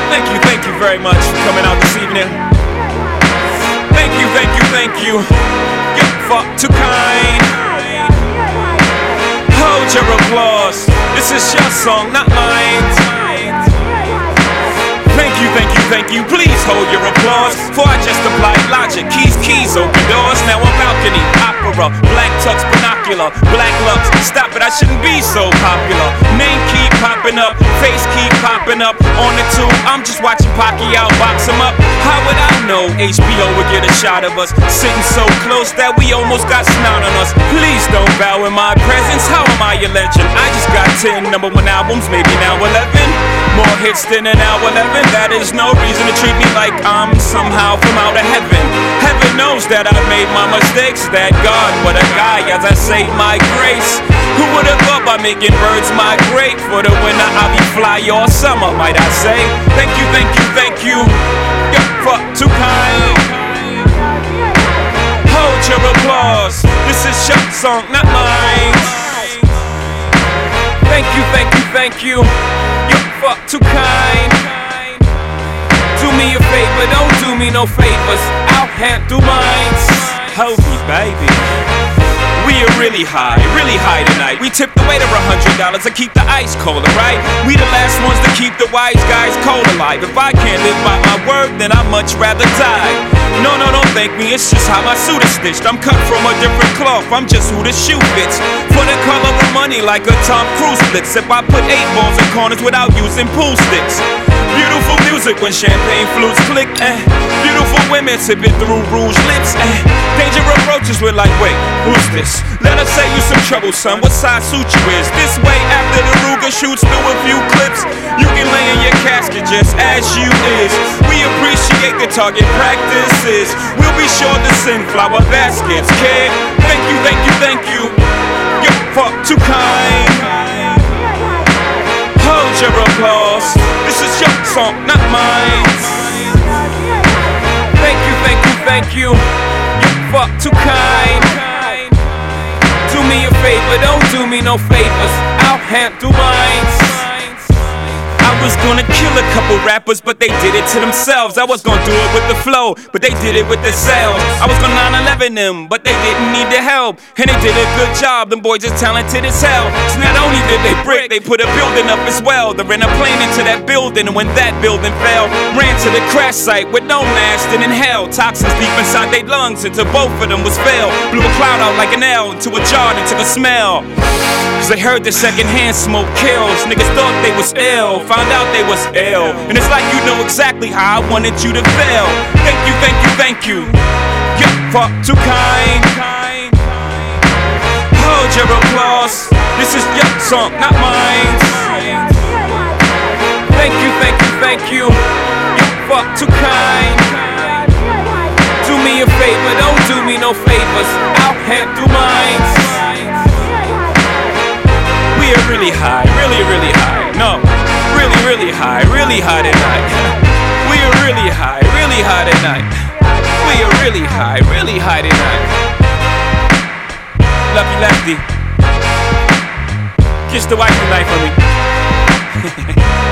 Thank you very much for coming out this evening. Thank you. You're far too kind. Hold your applause. This is your song, not mine. Thank you. Please hold your applause. For I just applied logic. Keys, open doors. Now a balcony, opera, black tux, binocular, black lux. Stop it, I shouldn't be so popular. Name keep popping up, face keep popping up. On the tube, I'm just watching Pacquiao box him up. How would I know HBO would get a shot of us? Sitting so close that we almost got snot on us. Please don't bow in my presence. How am I a legend? I just got 10 #1 albums, maybe now 11. More hits than an hour 11. That is no reason to treat me like I'm somehow from out of heaven. Heaven knows that I made my mistakes. That God, what a guy, as I say my grace. Who would have thought by making birds migrate? For the winter I'll be fly all summer, might I say. Thank you. You're far too kind. Hold your applause. This is your song, not mine. Thank you. You're far too kind. Do me a favor, don't do me no favors. I'll handle mine. Hold me, baby. We are really high tonight. We tipped the waiter $100 to keep the ice colder, right? We the last ones to keep the wise guys cold alive. If I can't live by my word, then I'd much rather die. No, don't thank me, it's just how my suit is stitched. I'm cut from a different cloth, I'm just who the shoe fits. For the color of money like a Tom Cruise blitz. If I put 8 balls in corners without using pool sticks. Beautiful music when champagne flutes click, beautiful women sipping through rouge lips, danger approaches, we're like, wait, who's this? Let us say you some trouble, son, what size suit you is? This way after the Ruger shoots through a few clips, you can lay in your casket just as you is. We appreciate the target practices. We'll be sure to send flower baskets, kid. Thank you. You're far too kind. Hold your applause. This is your song, not mine. Thank you. You're far too kind. Do me a favor, don't do me no favors. I'll handle mine. I was gonna kill a couple rappers, but they did it to themselves. I was gonna do it with the flow, but they did it with themselves. I was gonna 9/11 them, but they didn't need the help. And they did a good job, them boys are talented as hell. So not only did they brick, they put a building up as well. They ran a plane into that building, and when that building fell, ran to the crash site with no mask and inhaled toxins deep inside their lungs until both of them was failed. Blew a cloud out like an L into a jar and took a smell. Cause they heard the secondhand smoke kills. Niggas thought they was ill, found out they was ill. And it's like you know exactly how I wanted you to feel. Thank you. You're far too kind. Hold your applause. This is your song, not mine. Thank you. You're far too kind. Do me a favor, don't do me no favors. I'll handle mine. We are really high, really high. No, really high tonight. We are really high tonight. We are really high tonight. Love you, Lefty. Kiss the wife tonight for me.